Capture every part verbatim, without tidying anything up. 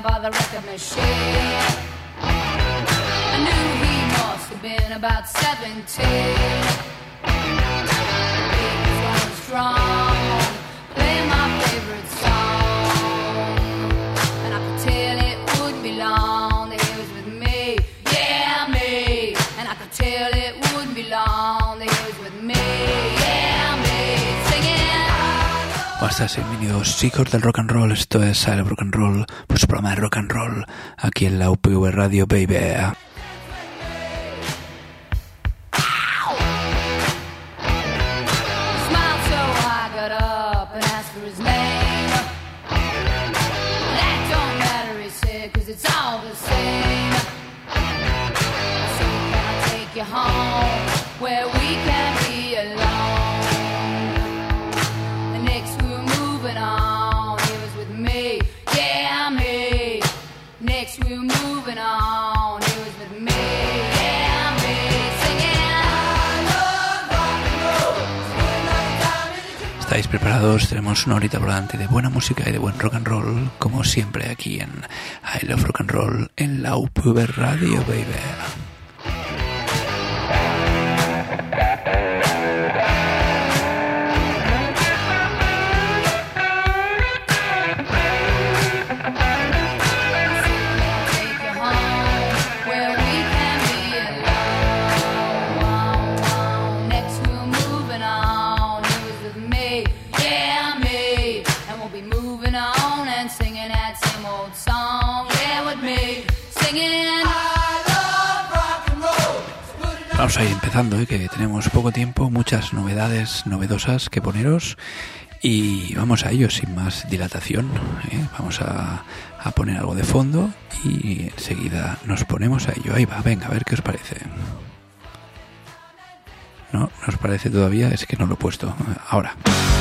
by the record machine. I knew he must have been about seventeen. He was running strong, playing my favorite song, and I could tell it wouldn't be long that he was with me, yeah me. And I could tell it wouldn't be long that he was with me, yeah me. Singing. Buenas, bienvenidos chicos del rock and roll. Esto es Sale Rock and Roll, pues su programa de rock and roll aquí en la U P V Radio, baby. You home where we can be alone. And next we were moving on. He was with me, yeah me. Next we were moving on. He was with me, yeah me. Singing I love rock and roll. ¿Estáis preparados? Tenemos una horita por delante de buena música y de buen rock and roll, como siempre aquí en I Love Rock and Roll en la U P V Radio, baby. Vamos a ir empezando, ¿eh? Que tenemos poco tiempo, muchas novedades novedosas que poneros y vamos a ello sin más dilatación, ¿eh? Vamos a, a poner algo de fondo y enseguida nos ponemos a ello. Ahí va, venga, a ver qué os parece. No, no os parece todavía, es que no lo he puesto. Ahora.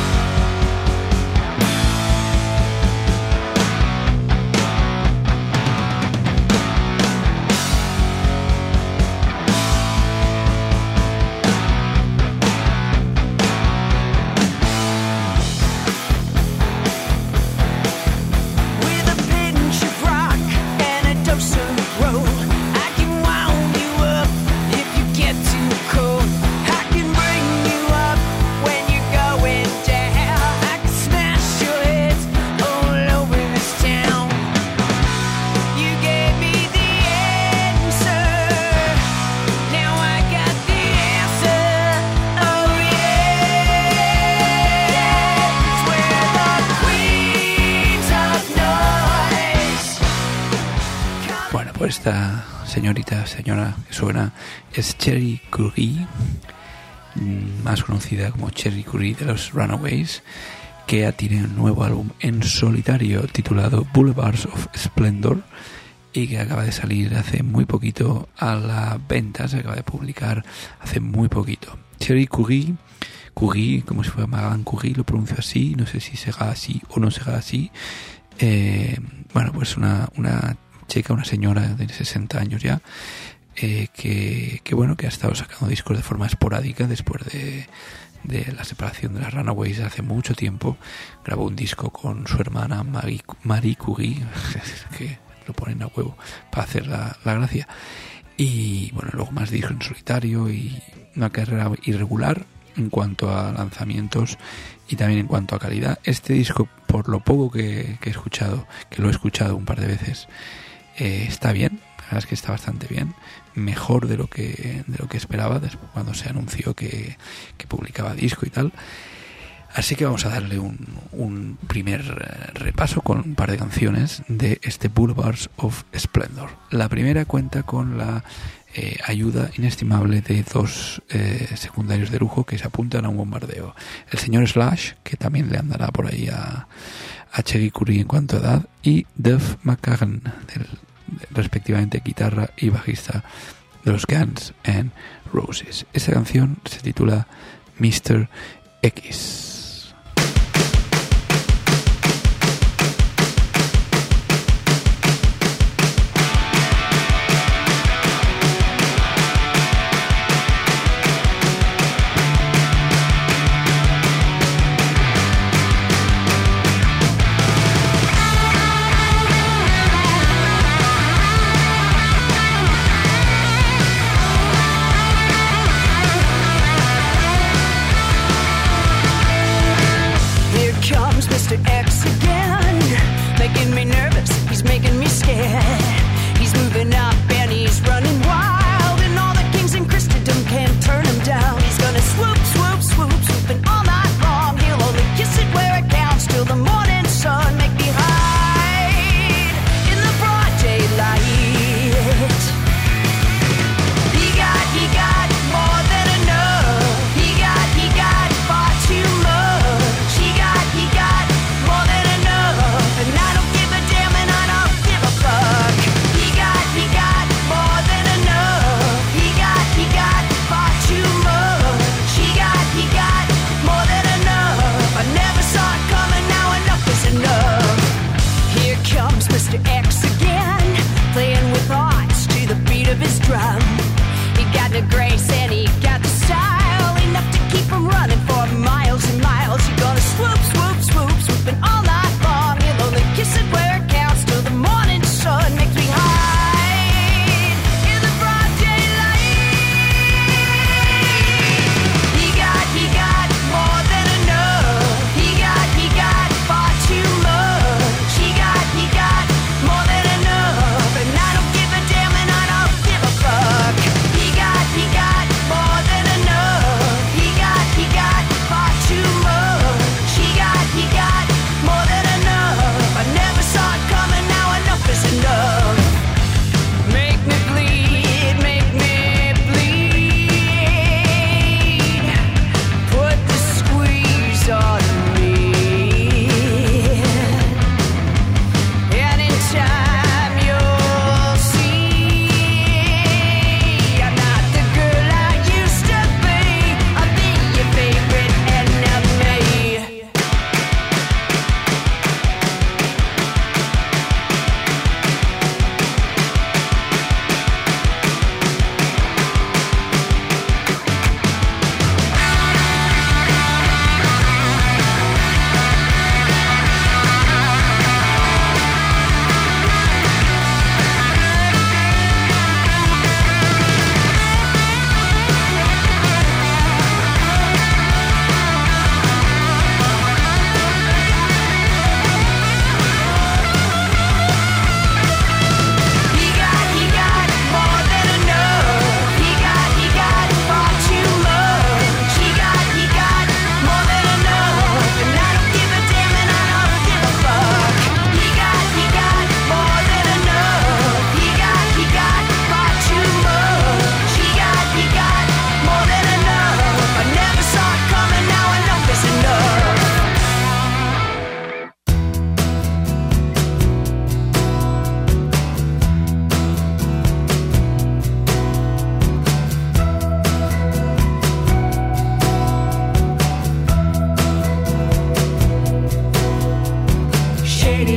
Esta señorita, señora que suena es Cherie Currie, más conocida como Cherie Currie de los Runaways, que tiene un nuevo álbum en solitario titulado Boulevards of Splendor y que acaba de salir hace muy poquito a la venta, se acaba de publicar hace muy poquito. Cherie Currie, Currie, como si fuera Madame Curie, lo pronuncio así, no sé si será así o no será así. Eh, bueno, pues una, una chica, una señora de sesenta años ya, eh, que, que bueno, que ha estado sacando discos de forma esporádica después de, de la separación de las Runaways hace mucho tiempo. Grabó un disco con su hermana Marie, Marie Curie, que lo ponen a huevo para hacer la, la gracia. Y bueno, luego más discos en solitario y una carrera irregular en cuanto a lanzamientos y también en cuanto a calidad. Este disco, por lo poco que, que he escuchado, que lo he escuchado un par de veces, Eh, está bien, la verdad es que está bastante bien, mejor de lo que de lo que esperaba después cuando se anunció que, que publicaba disco y tal. Así que vamos a darle un, un primer repaso con un par de canciones de este Boulevards of Splendor. La primera cuenta con la eh, ayuda inestimable de dos eh, secundarios de lujo que se apuntan a un bombardeo. El señor Slash, que también le andará por ahí a, a Cherie Currie en cuanto a edad, y Duff McKagan, del respectivamente guitarra y bajista de los Guns N' Roses. Esta canción se titula mister X.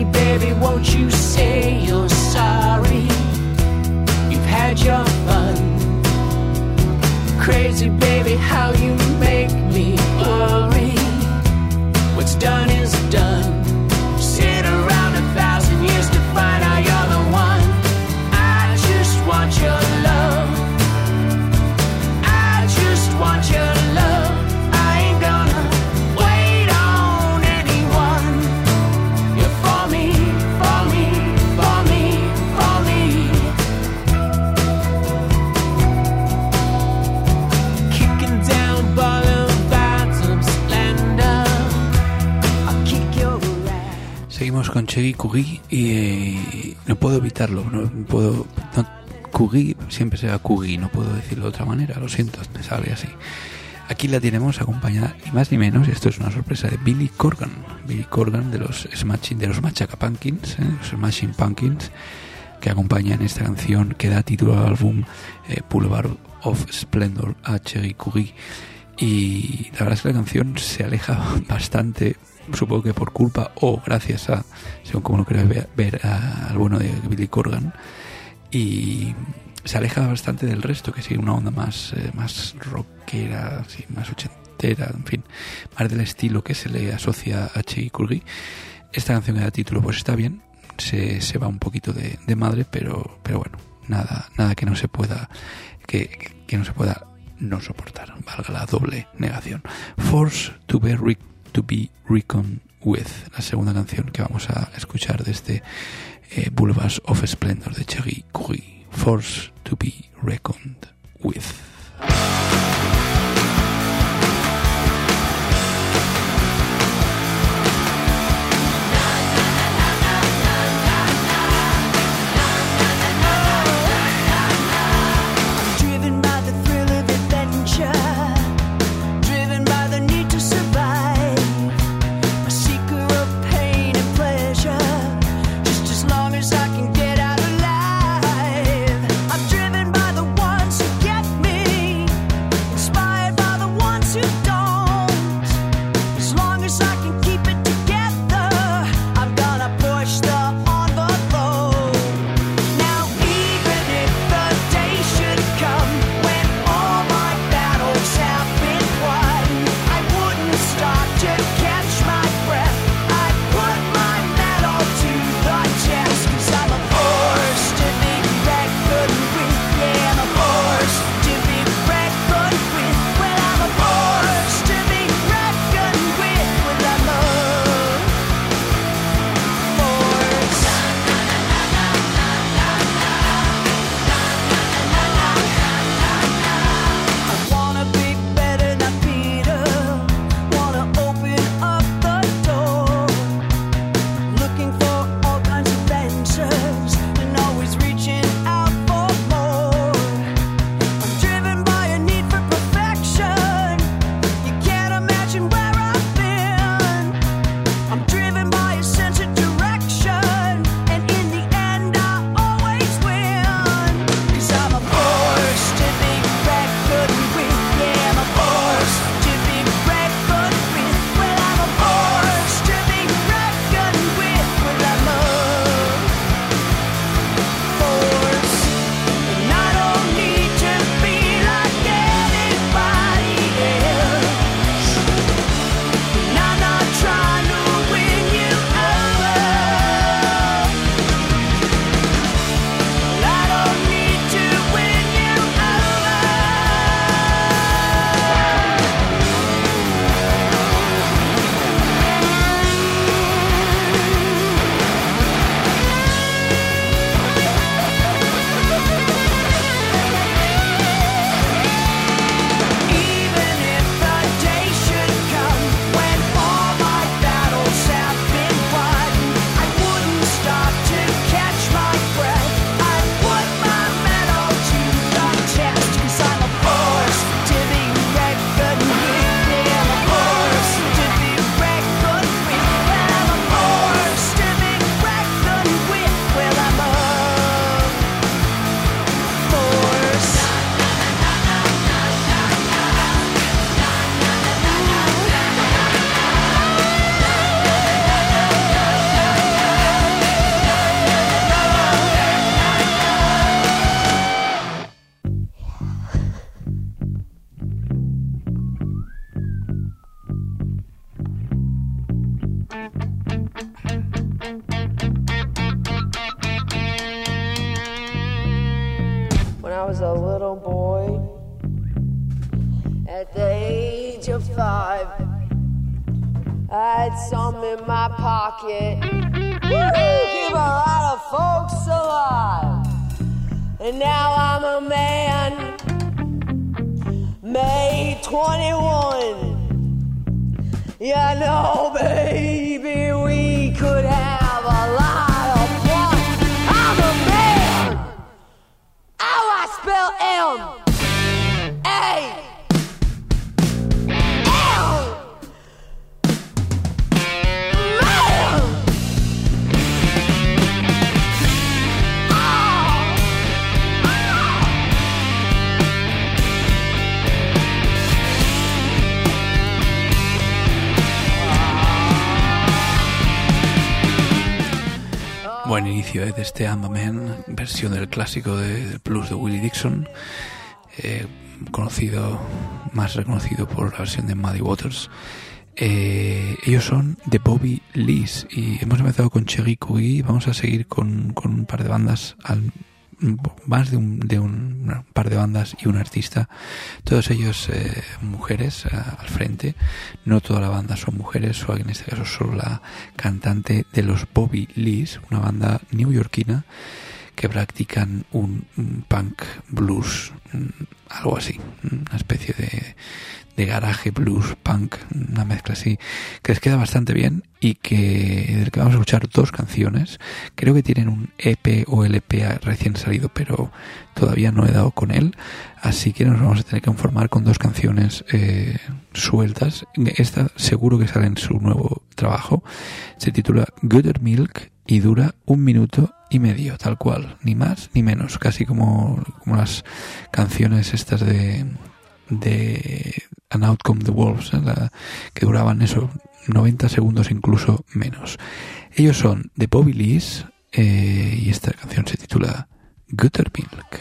baby, won't you say you're sorry? You've had your fun. Crazy baby, how you make me worry. What's done is done. Sit around a thousand years to find out you're the one. I just want your love. I just want your love. I ain't gonna wait on anyone. You're for me, for me, for me, for me. Kicking down boulevards of splendor. I'll kick your ass. Seguimos con Cherie Currie y eh, no puedo evitarlo, no puedo... No, Currie siempre será Currie, no puedo decirlo de otra manera, lo siento, me sale así. Aquí la tenemos acompañada, ni más ni menos, y esto es una sorpresa, de Billy Corgan. Billy Corgan de los Smashing, de los Machaca Pumpkins, ¿eh? Los Smashing Pumpkins, que acompañan esta canción que da título al álbum eh, Boulevard of Splendor a Cherie Currie. Y la verdad es que la canción se aleja bastante, supongo que por culpa o gracias a, según como lo queráis ver, ver a, al bueno de Billy Corgan, y se aleja bastante del resto, que sigue una onda más eh, más rockera, así, más ochentera, en fin, más del estilo que se le asocia a Cherie Currie. Esta canción que da título pues está bien, se, se va un poquito de, de madre, pero pero bueno, nada nada que no se pueda que, que no se pueda no soportar, valga la doble negación. Force to be, re, to be reckoned with, la segunda canción que vamos a escuchar de este eh, Boulevards of Splendor de Cherie Currie. Force to be reckoned with. Get me was a little boy at the age of five. I had some in my pocket. Woo-hoo, keep a lot of folks alive. And now I'm a man, May twenty-one. You know, baby, we could have a lot of fun. I'm a man. Oh, I spell M A L. Man. Buen inicio eh, de este I'm a Man, versión del clásico de blues de Willie Dixon, eh, conocido, más reconocido por la versión de Muddy Waters. Eh, ellos son The Bobby Lees y hemos empezado con Cherie Currie. Vamos a seguir con, con un par de bandas, al, más de un, de un, un par de bandas y un artista, todos ellos eh, mujeres eh, al frente. No toda la banda son mujeres, o en este caso solo la cantante de los Bobby Lees, una banda neoyorquina que practican un, un punk blues, algo así, una especie de, de garaje blues punk, una mezcla así que les queda bastante bien y que del que vamos a escuchar dos canciones. Creo que tienen un E P o L P recién salido, pero todavía no he dado con él, así que nos vamos a tener que conformar con dos canciones eh, sueltas. Esta seguro que sale en su nuevo trabajo, se titula Gooder Milk y dura un minuto y medio, tal cual, ni más ni menos, casi como, como las canciones estas de de And Out Come the Wolves, ¿eh? La, que duraban eso, noventa segundos incluso menos. Ellos son The Bobby Lees eh, y esta canción se titula Gooder Milk.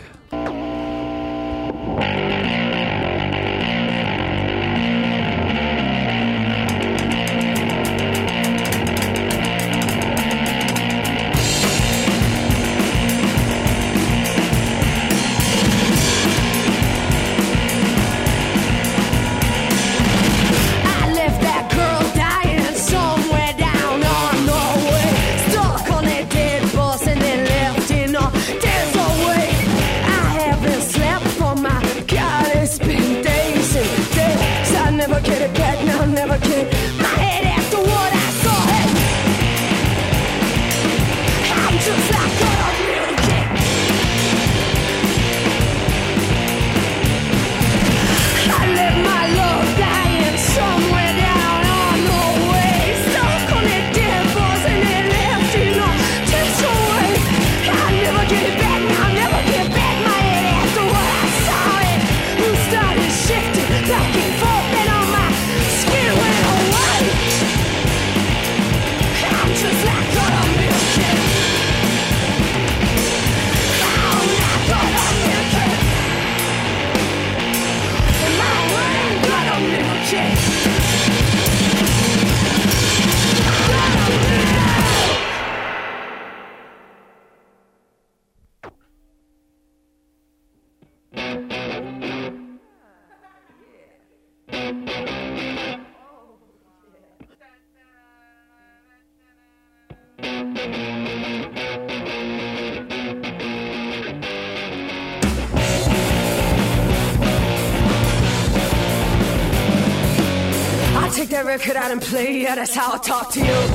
Record out and play, yeah, that's how I talk to you.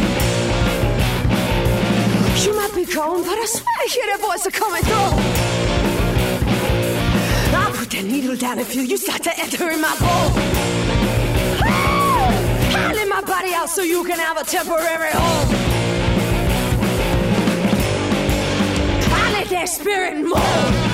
You might be calm, but I swear I hear that voice coming through. I'll put that needle down and feel you start to enter in my bowl. I'll let my body out so you can have a temporary home. I'll let that spirit move.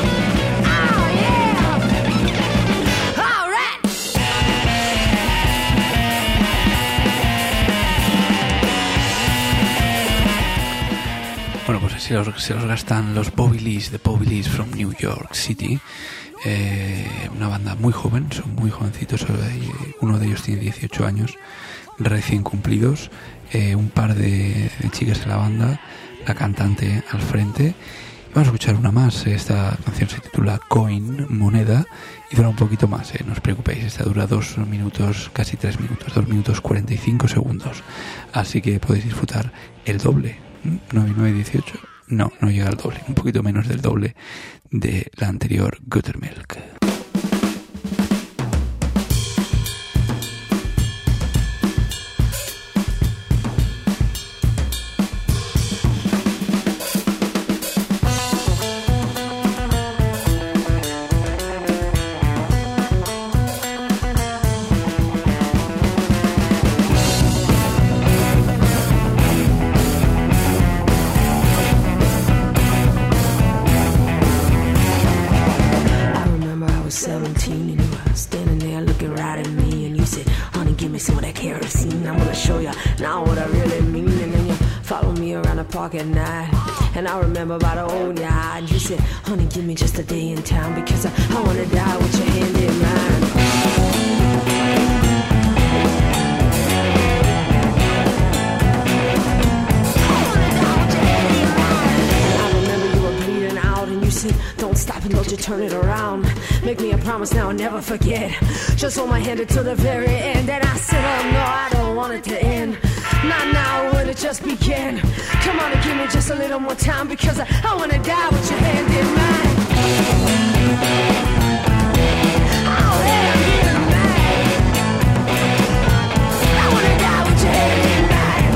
Bueno, pues así los, se los gastan los Bobby Lees, The Bobby Lees from New York City. Eh, una banda muy joven, son muy jovencitos. Uno de ellos tiene dieciocho años, recién cumplidos. Eh, un par de, de chicas en la banda, la cantante al frente. Vamos a escuchar una más. Esta canción se titula Coin, moneda, y dura un poquito más, ¿eh? No os preocupéis, esta dura dos minutos, casi tres minutos, dos minutos cuarenta y cinco segundos. Así que podéis disfrutar el doble. nueve y nueve, dieciocho. No, no llega al doble, un poquito menos del doble de la anterior Guttermilk. At night, and I remember about the old yard. You said, honey, give me just a day in town because I, I wanna die with your hand in mine. I remember you were bleeding out and you said, don't stop and don't you turn it around. Make me a promise now I'll never forget. Just hold my hand until the very end. And I said, oh no, I don't want it to end. Not now, when it just began. Come on and give me just a little more time because I, I wanna die with your hand in mine. Oh, hand in mine. I wanna die with your hand in mine.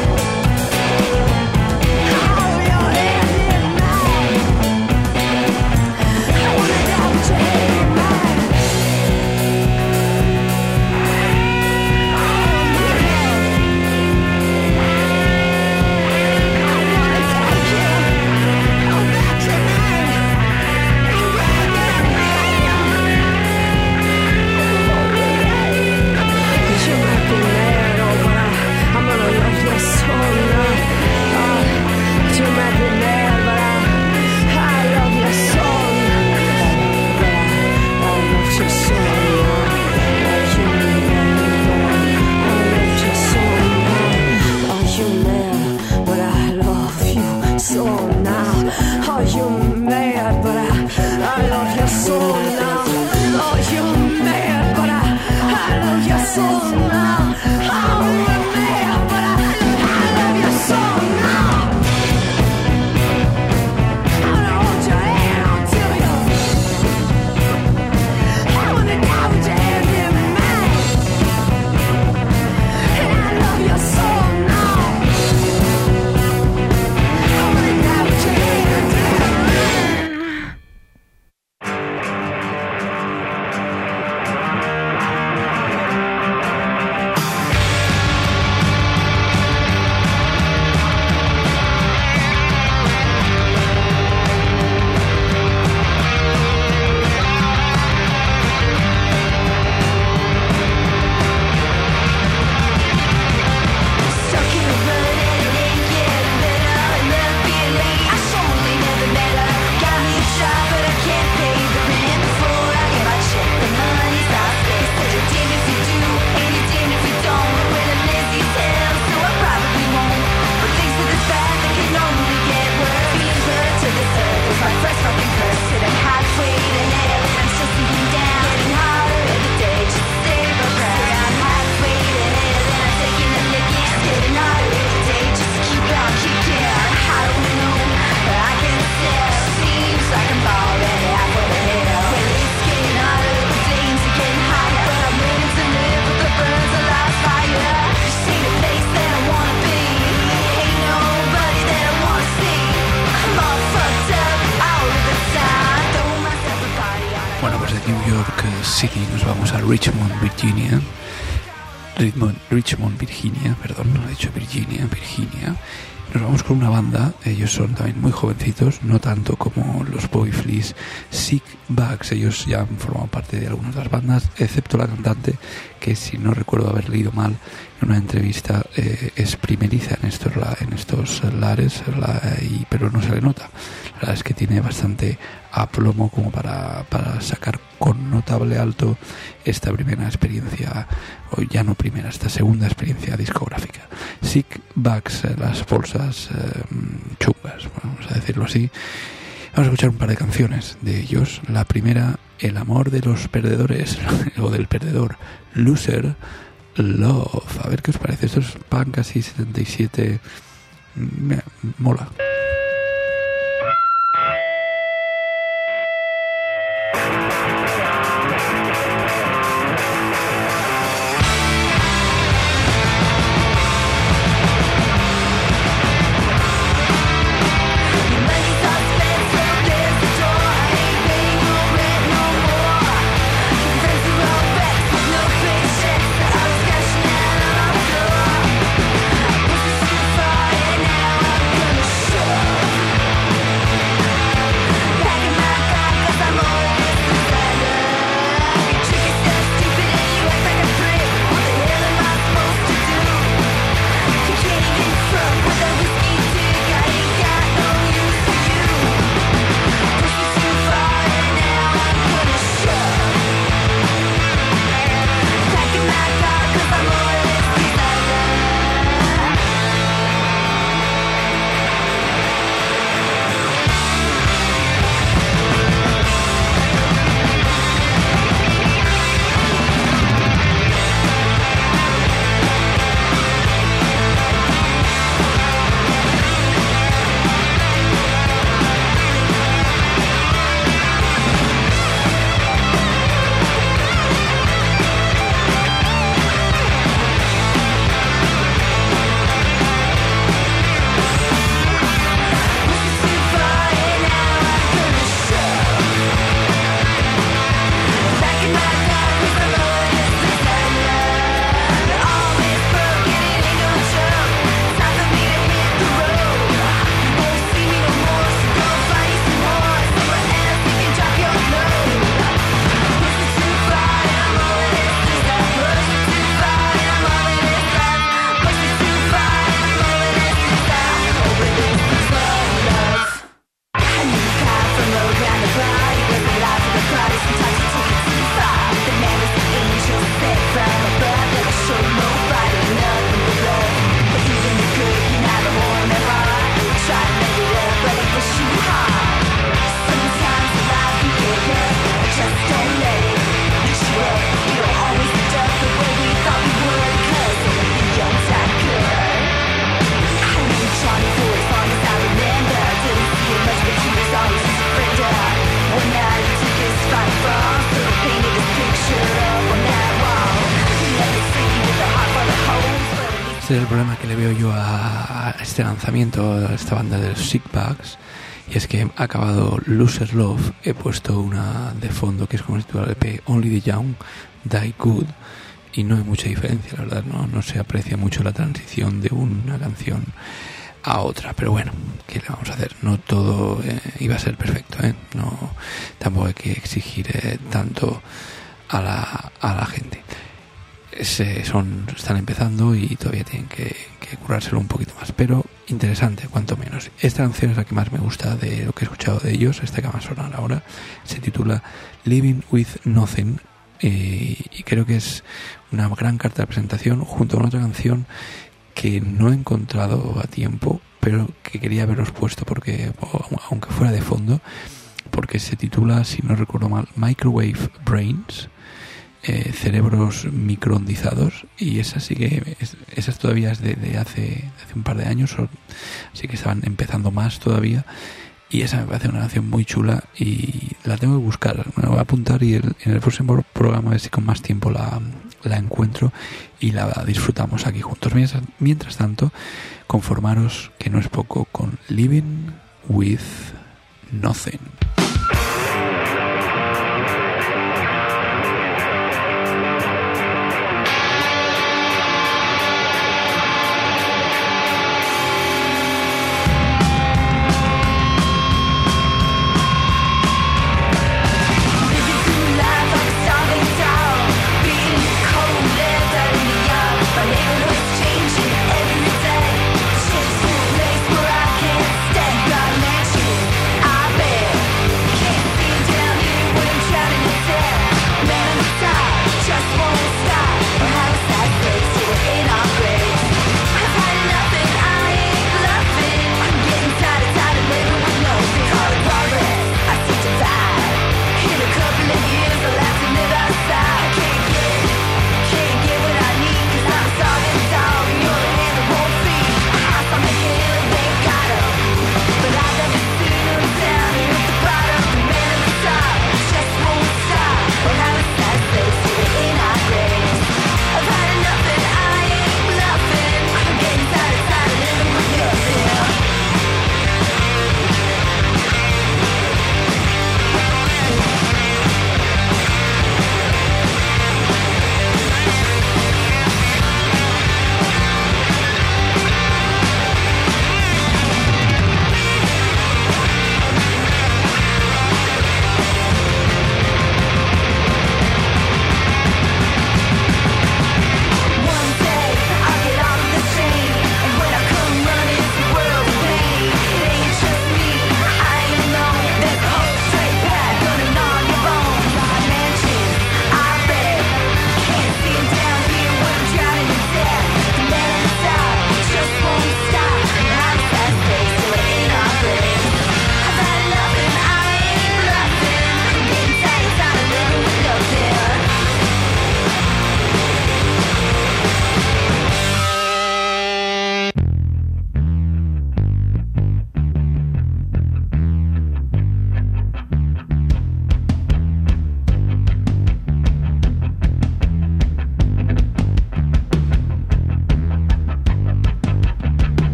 Oh, your hand in mine. I wanna die with your hand in mine. City nos vamos a Richmond, Virginia. Richmond, Richmond, Virginia, perdón, no he dicho Virginia, Virginia. Nos vamos con una banda, ellos son también muy jovencitos, no tanto como los Bobby Fleas, Sick Bugs. Ellos ya han formado parte de algunas de las bandas, excepto la cantante, que si no recuerdo haber leído mal en una entrevista, eh, es primeriza en estos, en estos lares, la, y, pero no se le nota. La verdad es que tiene bastante aplomo como para, para sacar con notable alto esta primera experiencia, o ya no primera, esta segunda experiencia discográfica. Sick Bugs, las bolsas eh, chungas, vamos a decirlo así. Vamos a escuchar un par de canciones de ellos. La primera, El amor de los perdedores, o del perdedor, Loser Love. A ver qué os parece. Esto es punk así setenta y siete. Me mola. Este es el problema que le veo yo a este lanzamiento, a esta banda de los Sickbags, y es que he acabado Loser Love, he puesto una de fondo que es como se titula el E P Only the Young Die Good, y no hay mucha diferencia, la verdad, no, no se aprecia mucho la transición de una canción a otra, pero bueno, ¿qué le vamos a hacer? No todo eh, iba a ser perfecto, ¿eh? No, tampoco hay que exigir eh, tanto a la, a la gente. Se son, están empezando y todavía tienen que, que currárselo un poquito más, pero interesante cuanto menos. Esta canción es la que más me gusta de lo que he escuchado de ellos, esta que va a sonar ahora, se titula Living with Nothing, eh, y creo que es una gran carta de presentación junto a otra canción que no he encontrado a tiempo, pero que quería haberos puesto porque, aunque fuera de fondo, porque se titula, si no recuerdo mal, Microwave Brains, Eh, cerebros microondizados, y esa sí que es, esas todavía es de, de hace, hace un par de años, o, así que estaban empezando más todavía, y esa me parece una canción muy chula y la tengo que buscar, me la voy a apuntar y el, en el próximo programa a ver si con más tiempo la, la encuentro y la disfrutamos aquí juntos. Mientras, mientras tanto, conformaros, que no es poco, con Living with Nothing. Changing every day, shit's a place where I can't stay. Got matches, I bet.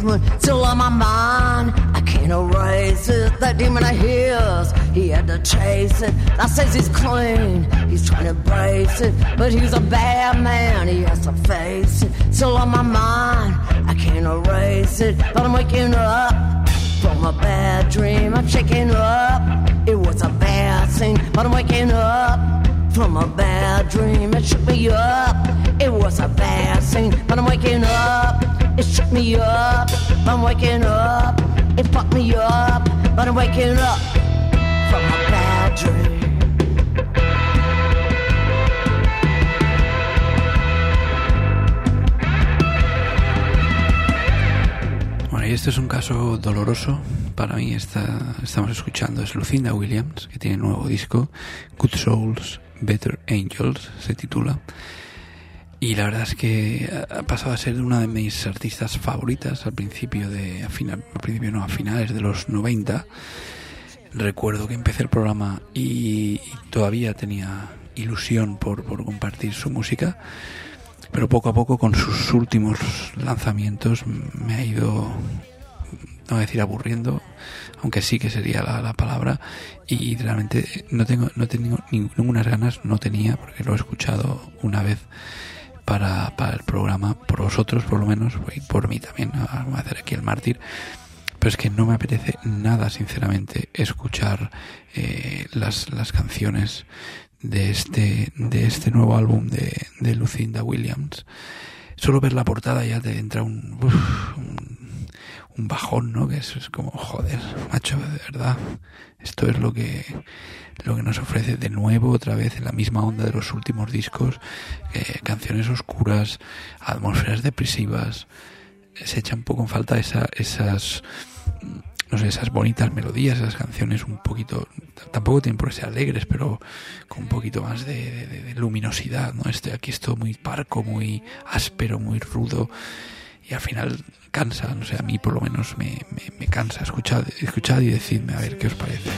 basement, still on my mind. I can't erase it. That demon of his, he had to chase it. I says he's clean, he's trying to embrace it, but he's a bad man, he has to face it. Still on my mind, I can't erase it, but I'm waking up from a bad dream. I'm shaking up, it was a bad scene, but I'm waking up from a bad dream. It shook me up, it was a bad scene, but I'm waking up. It shook me up, but I'm waking up. It fucked me up, but I'm waking up from a bad dream. Bueno, y este es un caso doloroso. Para mí está, estamos escuchando es Lucinda Williams, que tiene un nuevo disco, Good Souls, Better Angels, se titula. Y la verdad es que ha pasado a ser una de mis artistas favoritas al principio de, a final, al principio no, a finales de los noventa. Recuerdo que empecé el programa y, y todavía tenía ilusión por, por compartir su música, pero poco a poco con sus últimos lanzamientos me ha ido, no voy a decir aburriendo, aunque sí que sería la, la palabra, y realmente no tengo, no tengo ninguna ganas, no tenía, porque lo he escuchado una vez para, para el programa, por vosotros por lo menos, y por mí también, voy a hacer aquí el mártir, pero es que no me apetece nada, sinceramente, escuchar eh, las, las canciones de este, de este nuevo álbum de, de Lucinda Williams. Solo ver la portada ya te entra un, uf, un, un bajón, ¿no? Que es, es como, joder, macho, de verdad, esto es lo que lo que nos ofrece de nuevo, otra vez en la misma onda de los últimos discos, eh, canciones oscuras, atmósferas depresivas. Se echa un poco en falta esa, esas, no sé, esas bonitas melodías, esas canciones un poquito, tampoco tienen por qué ser alegres, pero con un poquito más de, de, de luminosidad, ¿no? Este, aquí es todo muy parco, muy áspero, muy rudo, y al final cansa, no sé, a mí por lo menos me, me, me cansa. Escuchad, escuchad y decidme a ver qué os parece.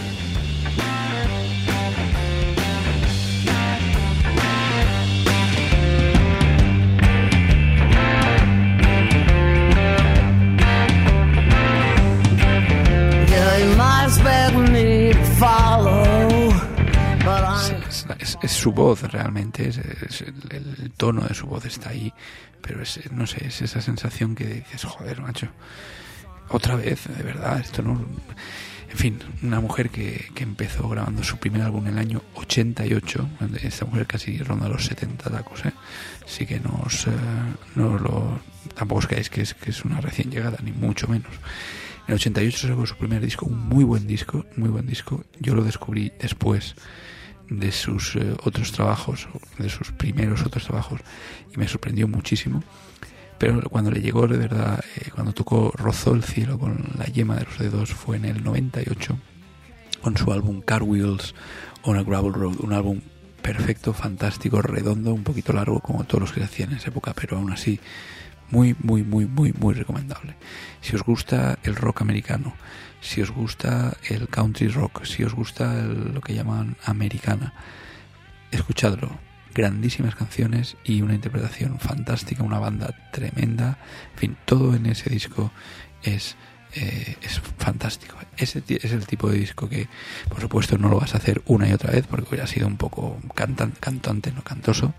Es, es, es su voz realmente, es, es el, el tono de su voz está ahí, pero es, no sé, es esa sensación que dices, joder, macho, otra vez, de verdad, esto no... En fin, una mujer que, que empezó grabando su primer álbum en el año ochenta y ocho, esta mujer casi ronda los setenta tacos, ¿eh? Así que no os, eh, no lo, tampoco os creáis que es, que es una recién llegada, ni mucho menos. En el ochenta y ocho sacó su primer disco, un muy buen disco, muy buen disco. Yo lo descubrí después de sus eh, otros trabajos, de sus primeros otros trabajos, y me sorprendió muchísimo. Pero cuando le llegó, de verdad, eh, cuando tocó, rozó el cielo con la yema de los dedos, fue en el noventa y ocho, con su álbum Car Wheels on a Gravel Road, un álbum perfecto, fantástico, redondo, un poquito largo como todos los que se hacían en esa época, pero aún así muy, muy, muy, muy, muy recomendable. Si os gusta el rock americano, si os gusta el country rock, si os gusta el, lo que llaman americana, escuchadlo. Grandísimas canciones y una interpretación fantástica, una banda tremenda, en fin, todo en ese disco es eh, es fantástico. Ese es el tipo de disco que, por supuesto, no lo vas a hacer una y otra vez porque hubiera sido un poco cantan, cantante, no cantoso,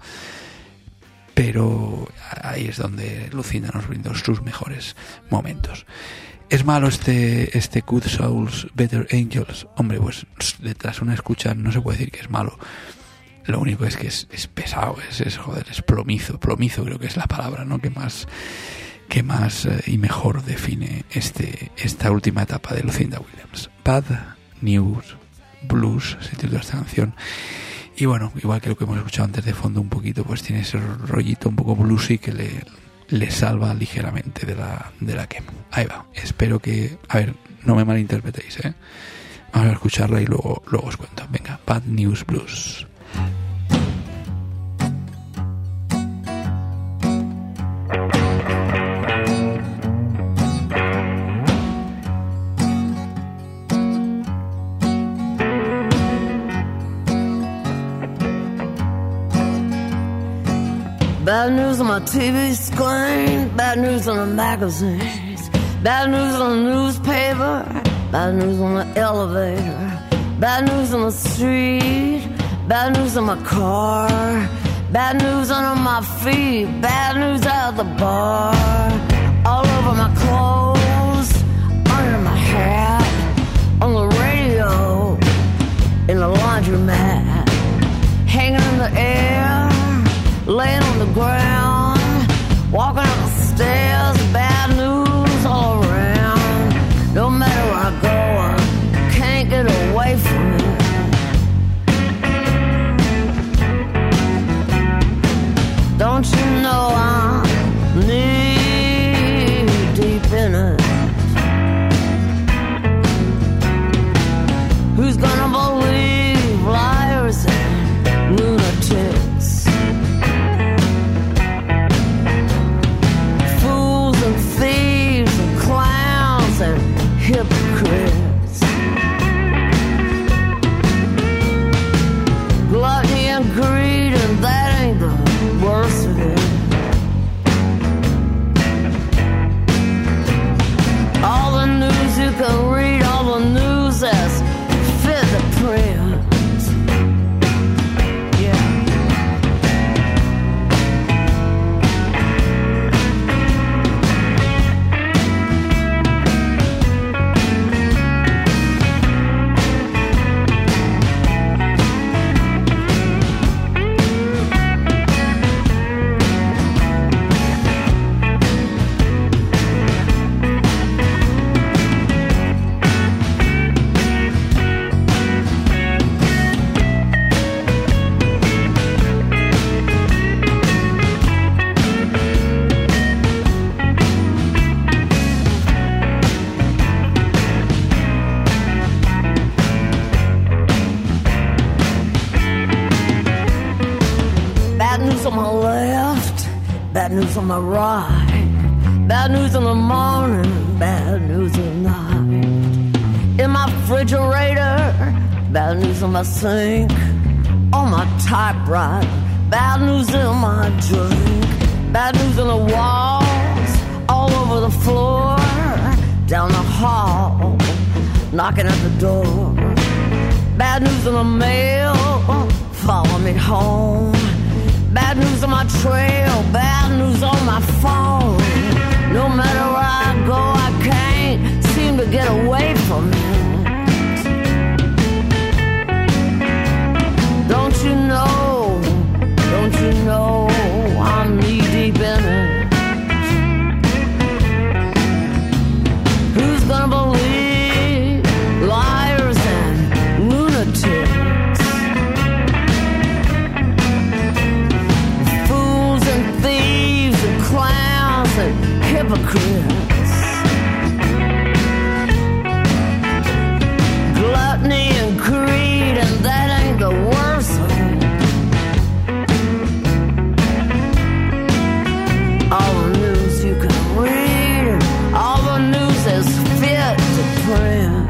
pero ahí es donde Lucinda nos brindó sus mejores momentos. ¿Es malo este este Good Souls, Better Angels? Hombre, pues detrás una escucha no se puede decir que es malo. Lo único es que es, es pesado, es, es joder, es plomizo, plomizo creo que es la palabra, ¿no? Que más, que más eh, y mejor define este esta última etapa de Lucinda Williams. Bad News Blues se titula esta canción. Y bueno, igual que lo que hemos escuchado antes de fondo un poquito, pues tiene ese rollito un poco bluesy que le, le salva ligeramente de la, de la quema. Ahí va, espero que, a ver, no me malinterpretéis, ¿eh? Vamos a escucharla y luego, luego os cuento. Venga, Bad News Blues. Bad news on my T V screen, bad news on the magazines, Bad news on the newspaper, bad news on the elevator, bad news on the street, bad news in my car, bad news under my feet, bad news at the bar, all over my clothes, under my hat, on the radio, in the laundromat, hanging in the air, laying on the ground, walking up the stairs, bad news all around. No matter where I go, I can't get away from it. Don't you know I'm knee deep in it? Who's gonna believe liars and lunatics? Fools and thieves and clowns and hypocrites. Gluttony and greed, and that ain't the worst of it. All the news you can read, all the news that's fit the print. Bad news on my right, bad news in the morning, bad news at night. In my refrigerator, bad news on my sink, on my typewriter, bad news in my drink, bad news on the walls, all over the floor, down the hall, knocking at the door. Bad news in the mail, follow me home. Bad news on my trail, bad news on my phone. No matter where I go, I can't seem to get away from it. Don't you know, don't you know, I'm knee deep in it. Who's gonna believe liars and lunatics? Thieves and clowns and hypocrites. Gluttony and greed, and that ain't the worst of it. All the news you can read, and all the news is fit to print.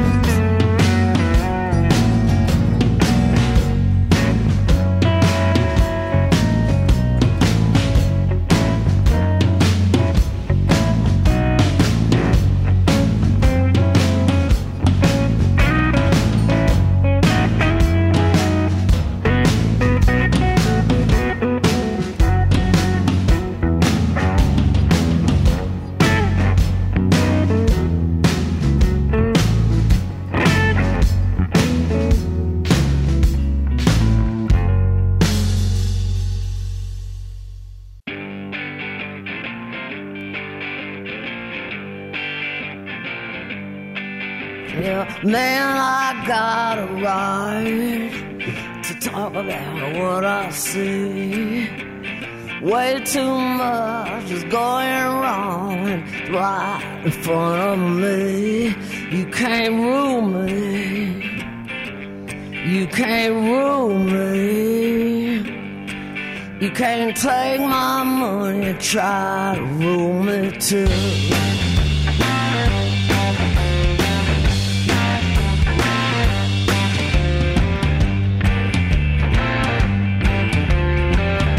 Man, I got a right to talk about what I see. Way too much is going wrong right in front of me. You can't rule me. You can't rule me. You can't take my money and try to rule me too.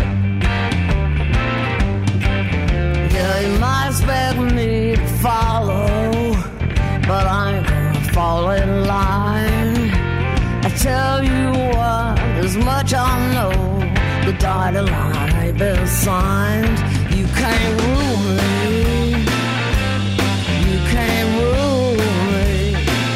Expect me to follow tell you what, as much I know, the dotted line ain't been signed. You can't rule me, you can't rule me,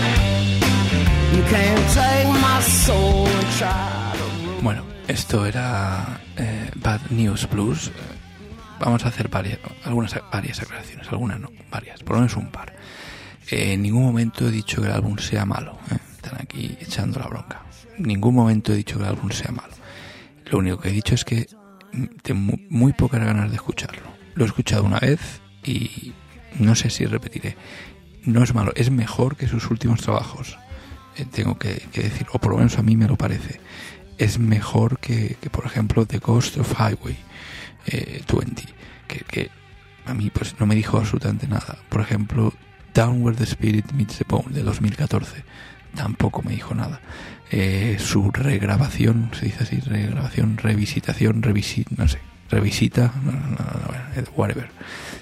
you can't take my soul and try to rule. Bueno, esto era eh, Bad News Blues. Vamos a hacer varias, algunas varias aclaraciones, algunas no, varias, por lo menos un par. Eh, en ningún momento he dicho que el álbum sea malo, ¿eh? Están aquí echando la bronca. En ningún momento he dicho que el álbum sea malo. Lo único que he dicho es que tengo muy, muy pocas ganas de escucharlo. Lo he escuchado una vez y no sé si repetiré. No es malo, es mejor que sus últimos trabajos, eh, tengo que, que decir, o por lo menos a mí me lo parece. Es mejor que, que por ejemplo, The Ghost of Highway eh, veinte, que, que a mí pues no me dijo absolutamente nada. Por ejemplo, Down Where the Spirit Meets the Bone de dos mil catorce tampoco me dijo nada. Eh, su regrabación, se dice así, regrabación, revisitación, revisit, no sé, revisita, no, no, no, no, whatever,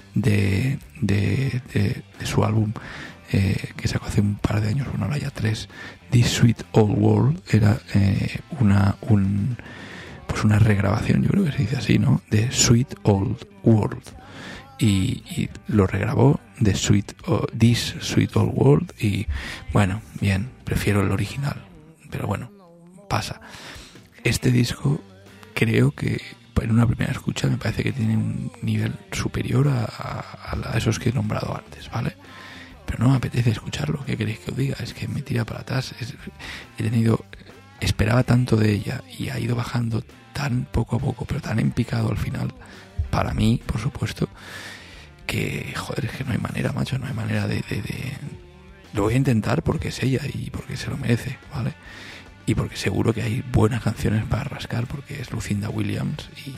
de, de, de, de su álbum eh, que sacó hace un par de años, bueno, ahora ya tres, This Sweet Old World, era eh, una un pues una regrabación, yo creo que se dice así, ¿no?, de Sweet Old World, y, y lo regrabó de Sweet oh, This Sweet Old World, y bueno, bien, prefiero el original, pero bueno, pasa. Este disco creo que en una primera escucha me parece que tiene un nivel superior a, a, a esos que he nombrado antes, ¿vale? Pero no me apetece escucharlo. ¿Qué queréis que os diga? Es que me tira para atrás. Es, he tenido, esperaba tanto de ella y ha ido bajando tan poco a poco, pero tan en picado al final, para mí, por supuesto, que joder, es que no hay manera, macho, no hay manera de, de, de... Lo voy a intentar porque es ella y porque se lo merece, ¿vale? Y porque seguro que hay buenas canciones para rascar, porque es Lucinda Williams y,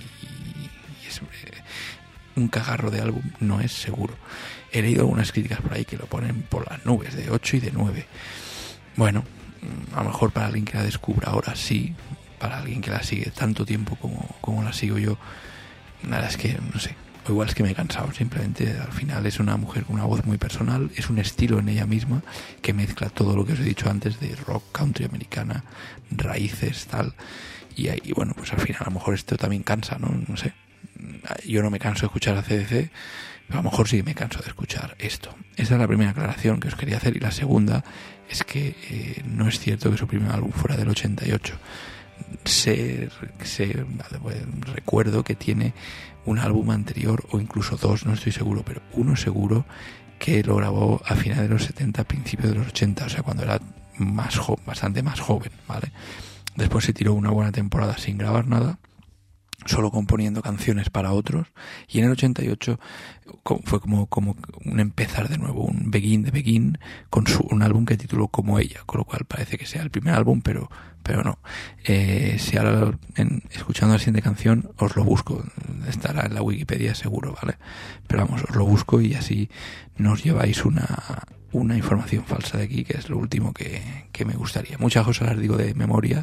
y es eh, un cagarro de álbum, no es seguro. He leído algunas críticas por ahí que lo ponen por las nubes, de ocho y de nueve. Bueno, a lo mejor para alguien que la descubra ahora sí, para alguien que la sigue tanto tiempo como, como la sigo yo, nada, es que no sé, o igual es que me he cansado, simplemente al final es una mujer con una voz muy personal, es un estilo en ella misma que mezcla todo lo que os he dicho antes de rock, country americana, raíces, tal, y, y bueno, pues al final a lo mejor esto también cansa, ¿no? No sé, yo no me canso de escuchar a C D C, pero a lo mejor sí me canso de escuchar esto. Esa es la primera aclaración que os quería hacer, y la segunda es que eh, no es cierto que su primer álbum fuera del ochenta y ocho. Sé, sé, recuerdo que tiene un álbum anterior, o incluso dos, no estoy seguro, pero uno seguro, que lo grabó a finales de los setenta, principios de los ochenta, o sea, cuando era más jo- bastante más joven, ¿vale? Después se tiró una buena temporada sin grabar nada, solo componiendo canciones para otros, y en el ochenta y ocho fue como, como un empezar de nuevo, un begin de begin, con su, un álbum que tituló Como Ella, con lo cual parece que sea el primer álbum, pero pero no. Eh, si ahora en, escuchando la siguiente canción os lo busco, estará en la Wikipedia seguro, ¿vale? Pero vamos, os lo busco y así no os lleváis una una información falsa de aquí, que es lo último que, que me gustaría. Muchas cosas las digo de memoria,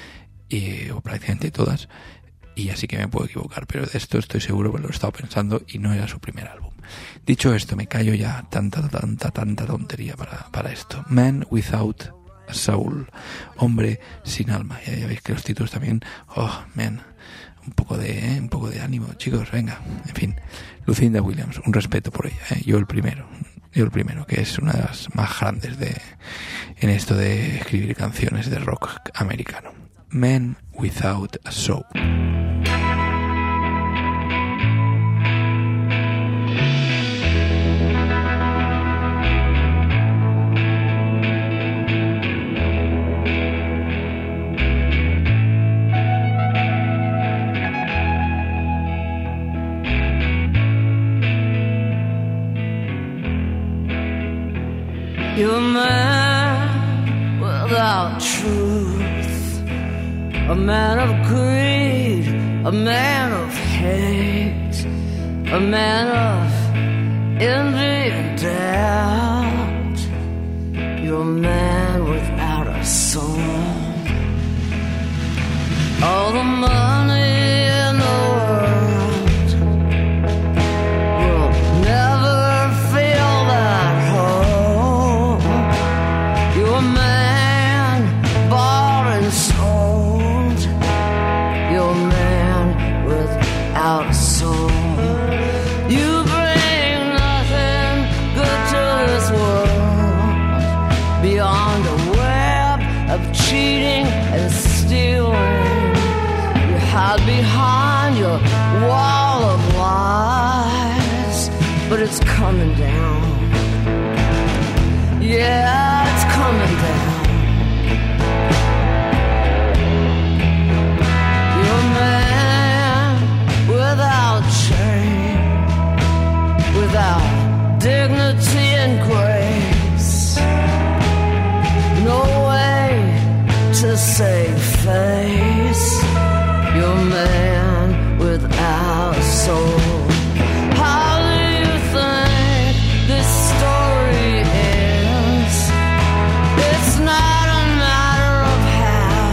eh, o prácticamente todas, y así que me puedo equivocar, pero de esto estoy seguro, porque lo he estado pensando y no era su primer álbum. Dicho esto, me callo ya, tanta, tanta, tanta tontería para, para esto. Man Without a Soul, hombre sin alma. Ya, ya veis que los títulos también, oh, man, un poco de, ¿eh? un poco de ánimo, chicos, venga, en fin. Lucinda Williams, un respeto por ella, ¿eh? yo el primero, yo el primero, que es una de las más grandes de, en esto de escribir canciones de rock americano. Man Without a Soul. You're a man without truth, a man of greed, a man of hate, a man of envy and doubt. You're a man without a soul. All the money in the world will never fill that hole. You're a man bought behind your wall of lies, but it's coming down. Yeah, it's coming down. You're a man without shame, without dignity and grace, no way to save face. You're a man without a soul. How do you think this story ends? It's not a matter of how,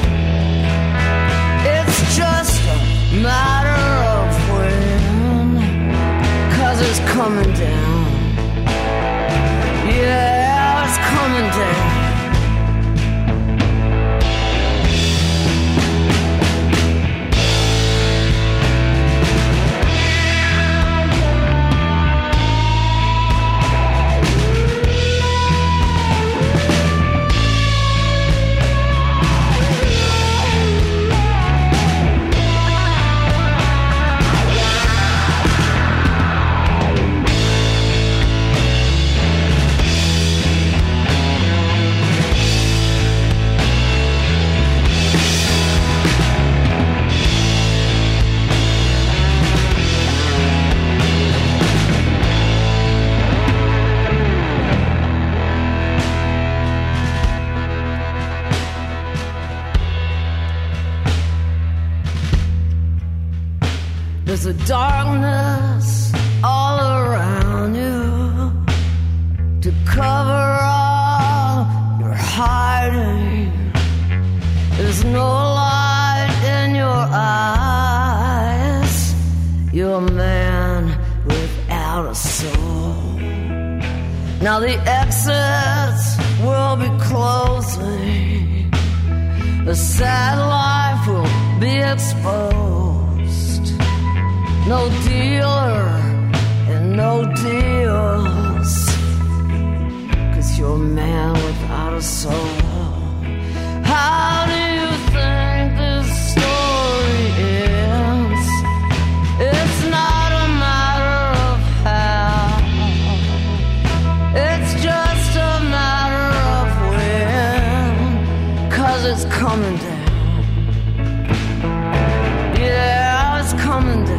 it's just a matter of when, 'cause it's coming down. Yeah, it's coming down. There's a darkness all around you to cover all your hiding. There's no light in your eyes. You're a man without a soul. Now the exits will be closing. The sad life will be exposed. No dealer and no deals, 'cause you're a man without a soul. How do you think this story ends? It's not a matter of how, it's just a matter of when, 'cause it's coming down. Yeah, it's coming down.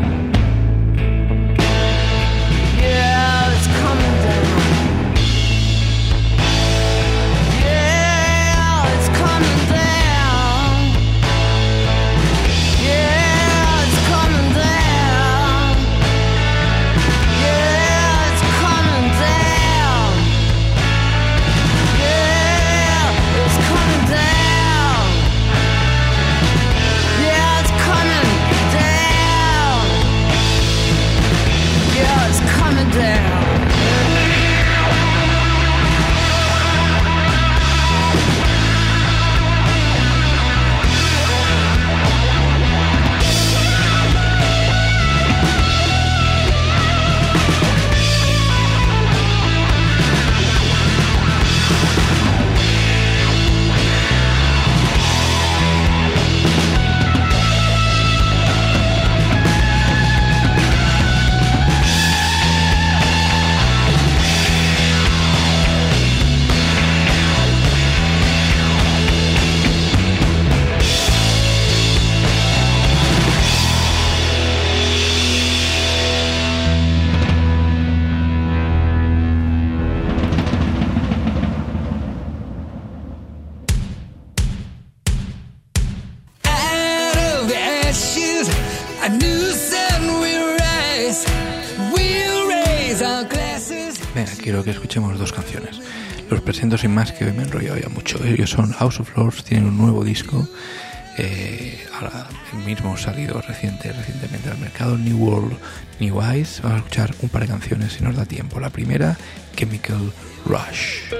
Venga, quiero que escuchemos dos canciones. Los presento sin más, que me he enrollado ya mucho. Ellos son House of Lords, tienen un nuevo disco, eh, ahora mismo salido reciente, recientemente al mercado, New World, New Eyes. Vamos a escuchar un par de canciones si nos da tiempo. La primera, Chemical Rush.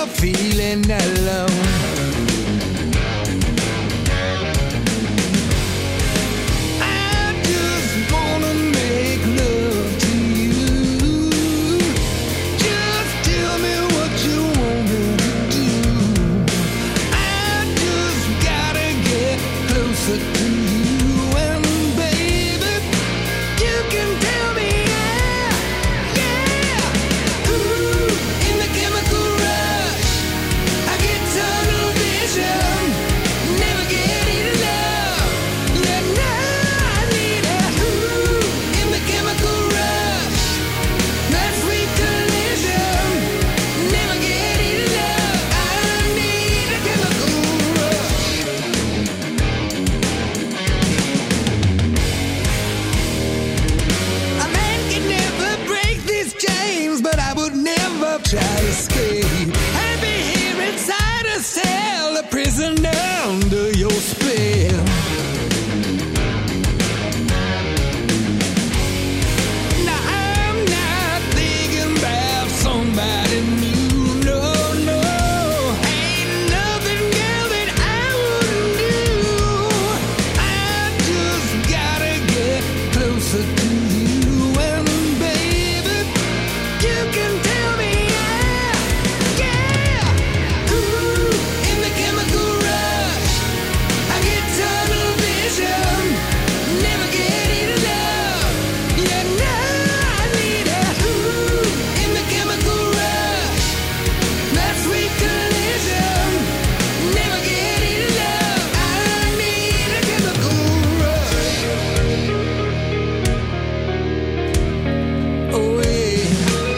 you're feeling alone. I just wanna make love to you. Just tell me what you want me to do. I just gotta get closer to you, and baby, you can tell me yeah, yeah. Ooh, in the chemical rush, I get tunnel vision, never get enough. Yeah, now I need it. Ooh, in the chemical rush, that sweet collision, never get enough. I need a chemical rush. A man can never break these chains, but I would never try to escape. I'd be here inside a cell, a prisoner under your spell. Now I'm not thinking about somebody new, no, no. Ain't nothing, girl, that I wouldn't do. I just gotta get closer to you, and baby, you can tell me yeah, yeah. Ooh, in the chemical rush, I get tunnel vision, never get enough. Yeah, now I need it. Ooh, in the chemical rush, that sweet collision, never get enough. I need a chemical rush. Oh yeah.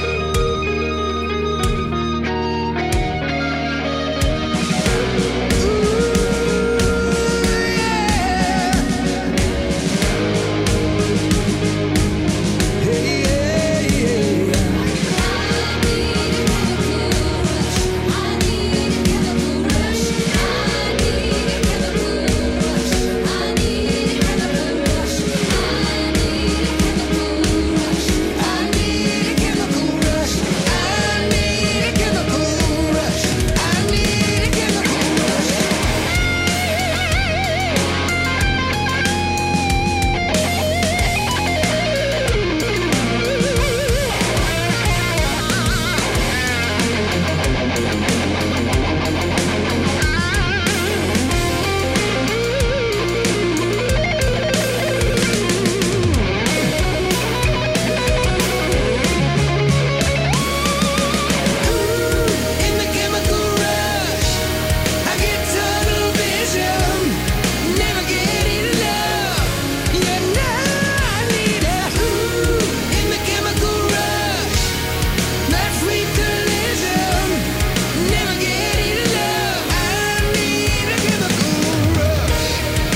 In the chemical rush, I get tunnel vision, never get enough. Yeah, now I need it. Ooh, in the chemical rush, that sweet collision, never get enough. I need a chemical rush.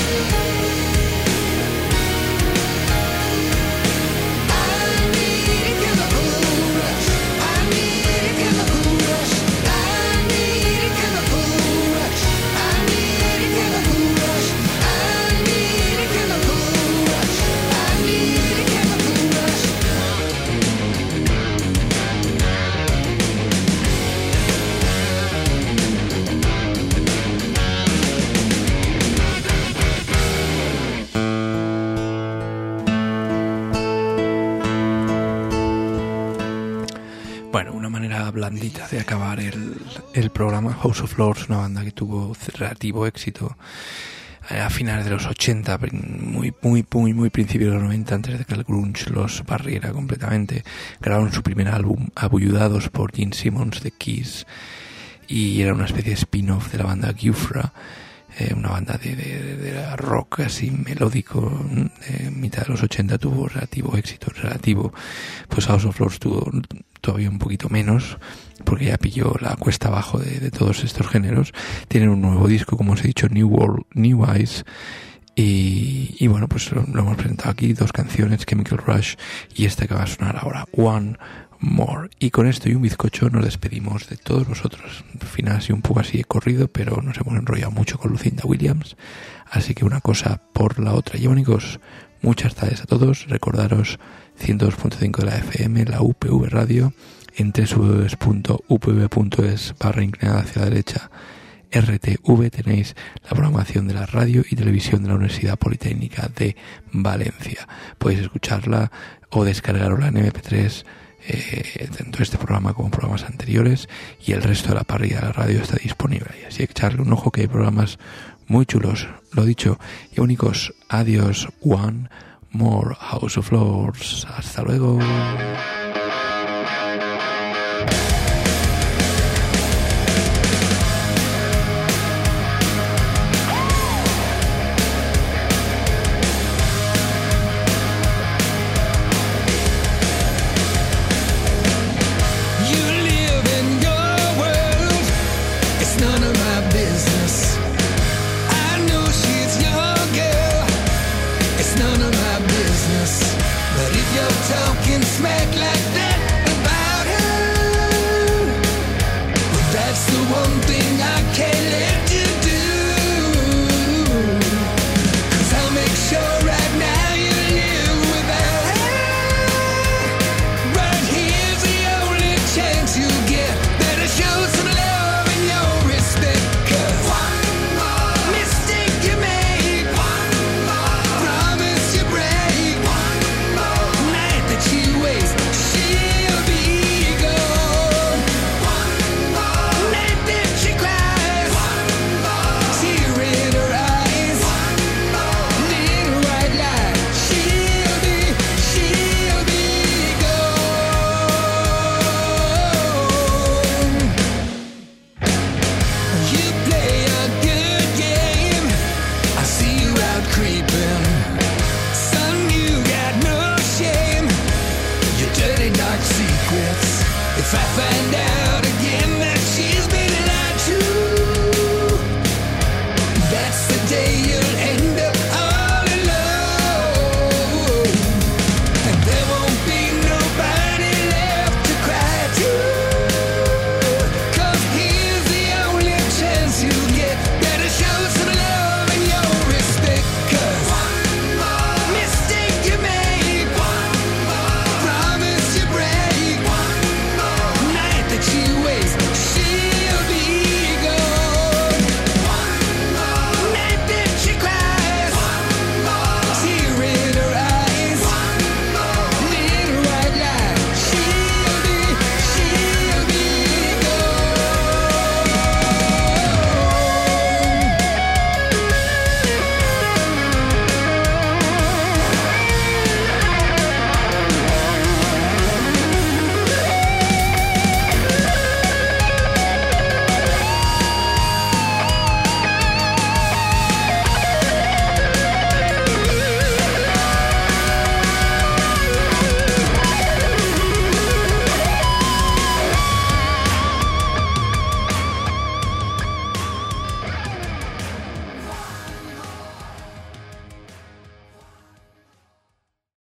I need a chemical rush. I need a chemical rush. I need a chemical rush. I need a chemical rush. I need a chemical rush. I need a chemical rush. Bueno, una manera blandita de acabar el, el programa. House of Lords, una banda que tuvo relativo éxito eh, a finales de los ochenta, muy, muy, muy, muy principios de los noventa, antes de que el grunge los barriera completamente. Grabaron su primer álbum, abulludados por Gene Simmons de Kiss, y era una especie de spin-off de la banda Giuffra, eh, una banda de, de, de rock así melódico. De mitad de los ochenta tuvo relativo éxito, relativo. Pues House of Lords tuvo todavía un poquito menos, porque ya pilló la cuesta abajo de, de todos estos géneros. Tienen un nuevo disco, como os he dicho, New World, New Eyes, y, y bueno, pues lo, lo hemos presentado aquí, dos canciones, Chemical Rush y esta que va a sonar ahora, One More. Y con esto y un bizcocho nos despedimos de todos vosotros. Al final ha sido un poco así de corrido, pero nos hemos enrollado mucho con Lucinda Williams, así que una cosa por la otra. Y amigos, muchas tardes a todos. Recordaros ciento dos punto cinco de la F M, la U P V Radio, en w w w punto u p v punto es barra inclinada hacia la derecha R T V tenéis la programación de la radio y televisión de la Universidad Politécnica de Valencia. Podéis escucharla o descargarla en eme pe tres, eh, tanto este programa como programas anteriores, y el resto de la parrilla de la radio está disponible ahí. Así que echarle un ojo, que hay programas muy chulos. Lo dicho y únicos, adiós. One more House of Lords. Hasta luego. Talking smack like that about her, but that's the one thing I can't let you do, 'cause I'll make sure right now you live without her. Right here's the only chance you get, better show some love and your respect, 'cause one more mistake you make, one more promise you break, one more night that she waits, she'll be gone. One more night that she cries, one more tear in her eyes, one more little white lie, she'll be, she'll be gone. You play a good game, I see you out creeping. Son, you got no shame, your dirty dark secrets. If I find out